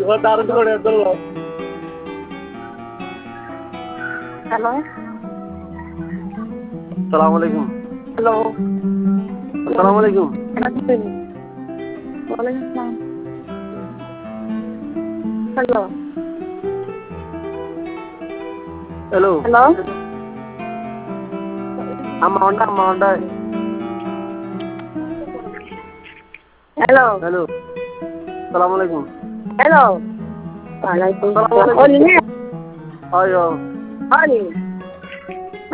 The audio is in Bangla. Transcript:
হ্যালো আসসালামু আলাইকুম। হ্যালো আসসালামু আলাইকুম। ওয়ালাইকুম আসসালাম। হ্যালো হ্যালো হ্যালো আম্মা হন্ডা হ্যালো হ্যালো আসসালামু আলাইকুম। হ্যালো ওয়ালাইকুম আসসালামু আসসালাম। আলাইকুম। ওলি নে আয়ো ওলি